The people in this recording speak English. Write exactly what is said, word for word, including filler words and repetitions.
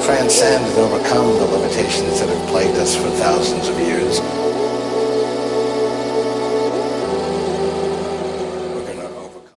transcend and overcome the limitations that have plagued us for thousands of years.